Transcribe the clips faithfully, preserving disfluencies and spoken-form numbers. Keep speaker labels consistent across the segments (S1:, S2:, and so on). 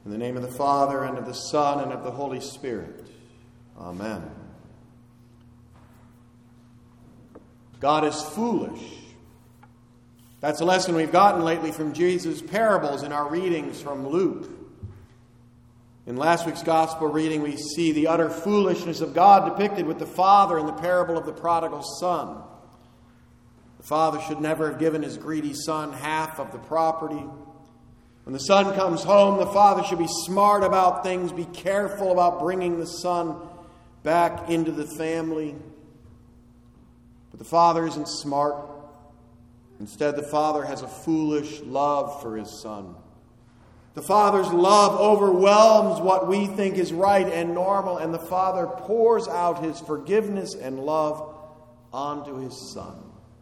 S1: In the name of the Father, and of the Son, and of the Holy Spirit. Amen. God is foolish. That's a lesson we've gotten lately from Jesus' parables in our readings from Luke. In last week's gospel reading, we see the utter foolishness of God depicted with the father in the parable of the prodigal son. The father should never have given his greedy son half of the property. When the son comes home, the father should be smart about things, be careful about bringing the son back into the family. But the father isn't smart. Instead, the father has a foolish love for his son. The father's love overwhelms what we think is right and normal, and the father pours out his forgiveness and love onto his son.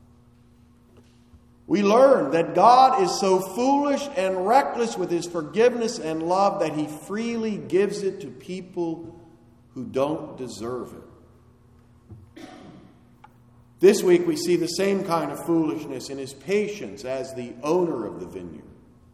S1: We learn that God is so foolish and reckless with his forgiveness and love that he freely gives it to people who don't deserve it. This week we see the same kind of foolishness in his patience as the owner of the vineyard.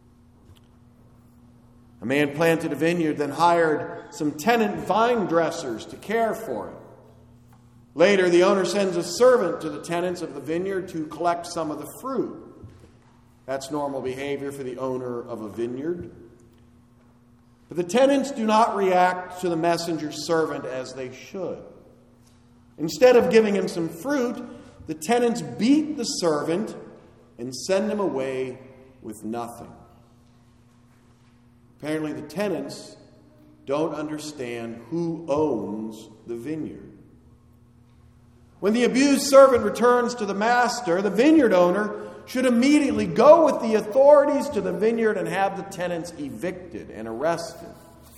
S1: A man planted a vineyard, then hired some tenant vine dressers to care for it. Later, the owner sends a servant to the tenants of the vineyard to collect some of the fruit. That's normal behavior for the owner of a vineyard. But the tenants do not react to the messenger's servant as they should. Instead of giving him some fruit, the tenants beat the servant and send him away with nothing. Apparently, the tenants don't understand who owns the vineyard. When the abused servant returns to the master, the vineyard owner should immediately go with the authorities to the vineyard and have the tenants evicted and arrested.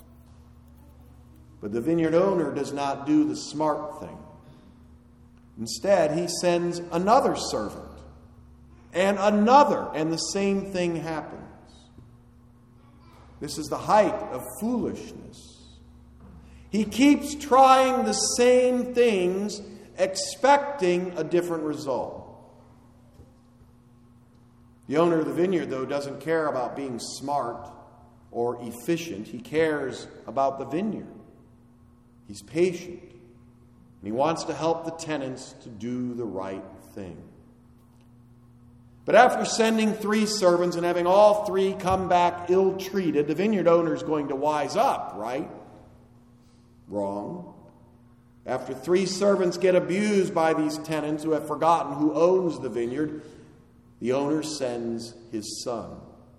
S1: But the vineyard owner does not do the smart thing. Instead, he sends another servant and another, and the same thing happens. This is the height of foolishness. He keeps trying the same things, expecting a different result. The owner of the vineyard, though, doesn't care about being smart or efficient. He cares about the vineyard. He's patient. And he wants to help the tenants to do the right thing. But after sending three servants and having all three come back ill-treated, the vineyard owner is going to wise up, right? Wrong. After three servants get abused by these tenants who have forgotten who owns the vineyard, the owner sends his son.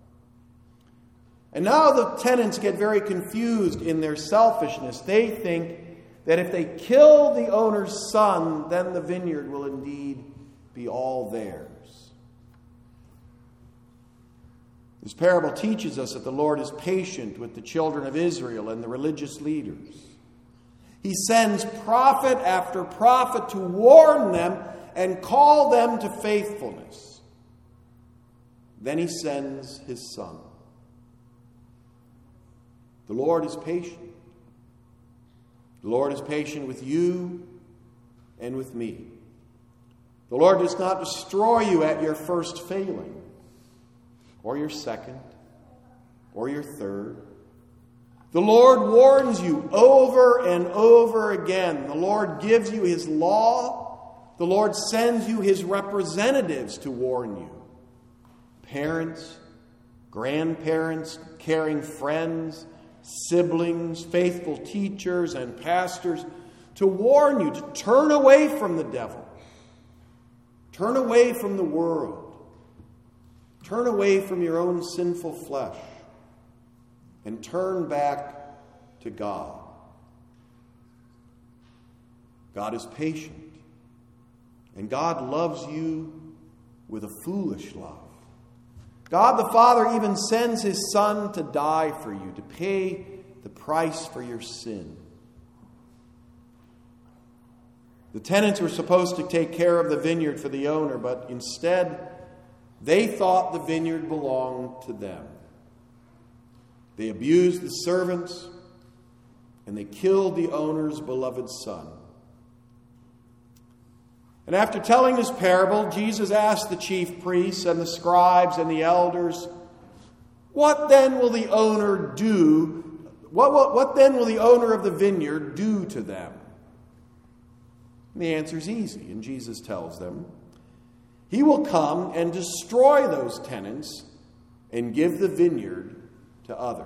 S1: And now the tenants get very confused in their selfishness. They think that if they kill the owner's son, then the vineyard will indeed be all theirs. This parable teaches us that the Lord is patient with the children of Israel and the religious leaders. He sends prophet after prophet to warn them and call them to faithfulness. Then he sends his son. The Lord is patient. The Lord is patient with you and with me. The Lord does not destroy you at your first failing, or your second, or your third. The Lord warns you over and over again. The Lord gives you his law. The Lord sends you his representatives to warn you. Parents, grandparents, caring friends, siblings, faithful teachers, and pastors to warn you to turn away from the devil. Turn away from the world. Turn away from your own sinful flesh and turn back to God. God is patient, and God loves you with a foolish love. God the Father even sends his Son to die for you, to pay the price for your sin. The tenants were supposed to take care of the vineyard for the owner, but instead they thought the vineyard belonged to them. They abused the servants, and they killed the owner's beloved son. And after telling this parable, Jesus asked the chief priests and the scribes and the elders, What then will the owner do? What, what, what then will the owner of the vineyard do to them? And the answer is easy, and Jesus tells them. He will come and destroy those tenants and give the vineyard to others.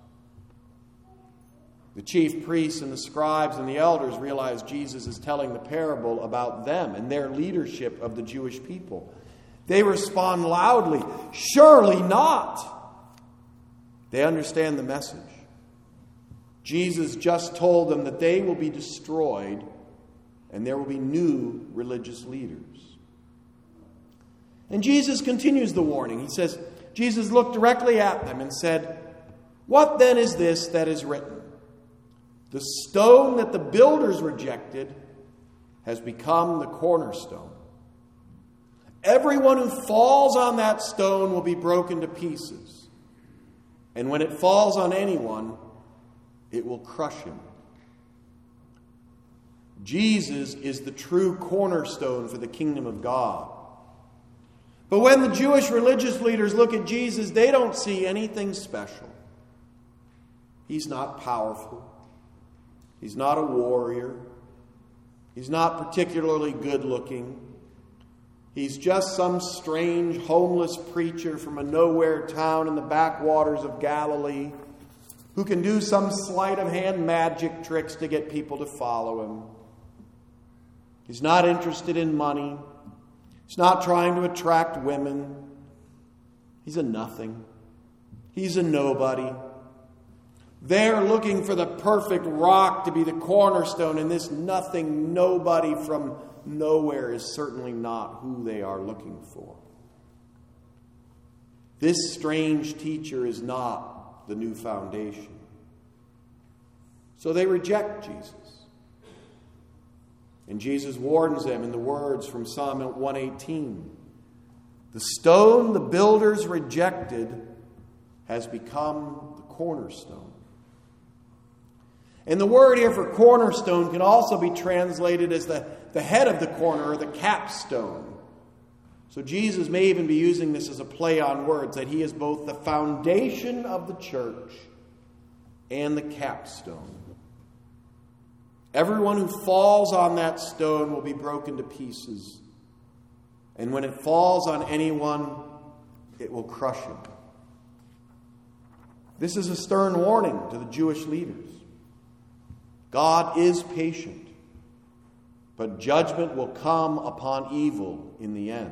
S1: The chief priests and the scribes and the elders realize Jesus is telling the parable about them and their leadership of the Jewish people. They respond loudly, "Surely not!" They understand the message. Jesus just told them that they will be destroyed and there will be new religious leaders. And Jesus continues the warning. He says, Jesus looked directly at them and said, "What then is this that is written? The stone that the builders rejected has become the cornerstone. Everyone who falls on that stone will be broken to pieces. And when it falls on anyone, it will crush him." Jesus is the true cornerstone for the kingdom of God. But when the Jewish religious leaders look at Jesus, they don't see anything special. He's not powerful. He's not a warrior. He's not particularly good looking. He's just some strange homeless preacher from a nowhere town in the backwaters of Galilee who can do some sleight of hand magic tricks to get people to follow him. He's not interested in money. He's not trying to attract women. He's a nothing. He's a nobody. They're looking for the perfect rock to be the cornerstone, and this nothing, nobody from nowhere is certainly not who they are looking for. This strange teacher is not the new foundation. So they reject Jesus. And Jesus warns them in the words from Psalm one eighteen. The stone the builders rejected has become the cornerstone. And the word here for cornerstone can also be translated as the, the head of the corner or the capstone. So Jesus may even be using this as a play on words, that he is both the foundation of the church and the capstone. Everyone who falls on that stone will be broken to pieces. And when it falls on anyone, it will crush him. This is a stern warning to the Jewish leaders. God is patient, but judgment will come upon evil in the end.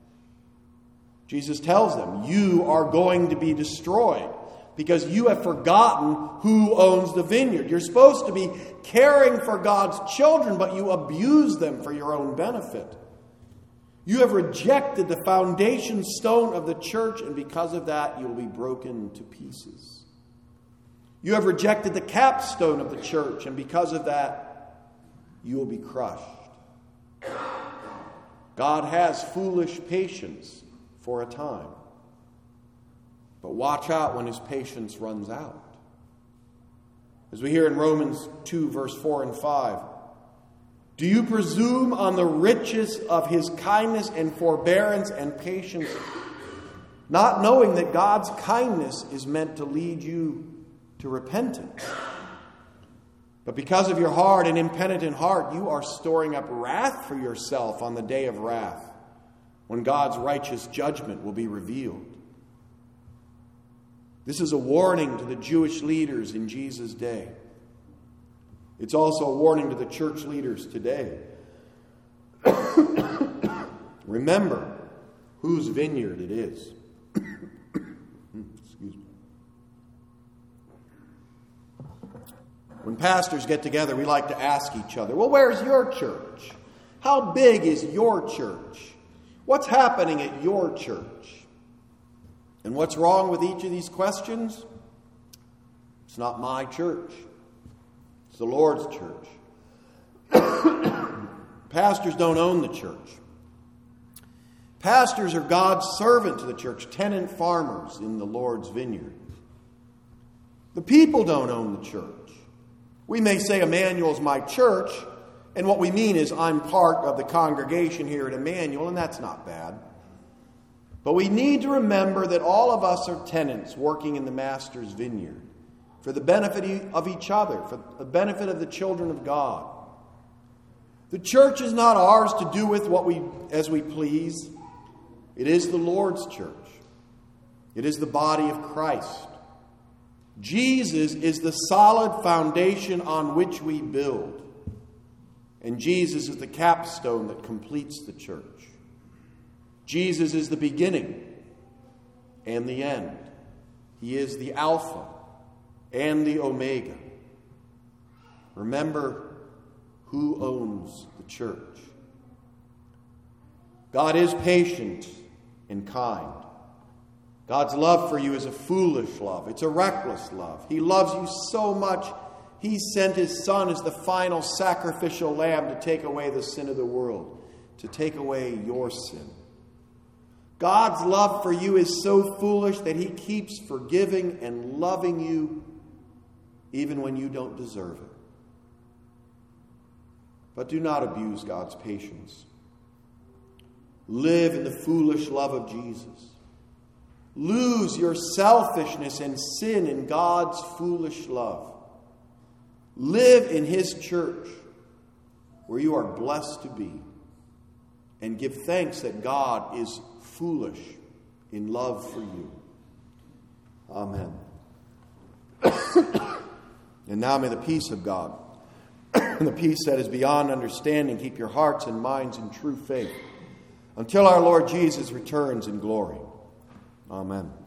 S1: Jesus tells them, you are going to be destroyed because you have forgotten who owns the vineyard. You're supposed to be caring for God's children, but you abuse them for your own benefit. You have rejected the foundation stone of the church, and because of that, you will be broken to pieces. You have rejected the capstone of the church, and because of that, you will be crushed. God has foolish patience for a time. But watch out when his patience runs out. As we hear in Romans two, verse four and five, do you presume on the riches of his kindness and forbearance and patience, not knowing that God's kindness is meant to lead you to repentance? But because of your hard and impenitent heart, you are storing up wrath for yourself on the day of wrath, when God's righteous judgment will be revealed. This is a warning to the Jewish leaders in Jesus' day. It's also a warning to the church leaders today. Remember whose vineyard it is. Excuse me. When pastors get together, we like to ask each other, well, where's your church? How big is your church? What's happening at your church? And what's wrong with each of these questions? It's not my church. It's the Lord's church. Pastors don't own the church. Pastors are God's servant to the church, tenant farmers in the Lord's vineyard. The people don't own the church. We may say Emmanuel's my church, and what we mean is I'm part of the congregation here at Emmanuel, and that's not bad. But we need to remember that all of us are tenants working in the Master's vineyard for the benefit of each other, for the benefit of the children of God. The church is not ours to do with what we as we please. It is the Lord's church. It is the body of Christ. Jesus is the solid foundation on which we build. And Jesus is the capstone that completes the church. Jesus is the beginning and the end. He is the Alpha and the Omega. Remember who owns the church. God is patient and kind. God's love for you is a foolish love. It's a reckless love. He loves you so much, He sent His Son as the final sacrificial lamb to take away the sin of the world, to take away your sin. God's love for you is so foolish that He keeps forgiving and loving you even when you don't deserve it. But do not abuse God's patience. Live in the foolish love of Jesus. Lose your selfishness and sin in God's foolish love. Live in His church where you are blessed to be. And give thanks that God is foolish in love for you. Amen. And now may the peace of God, and the peace that is beyond understanding, keep your hearts and minds in true faith until our Lord Jesus returns in glory. Amen.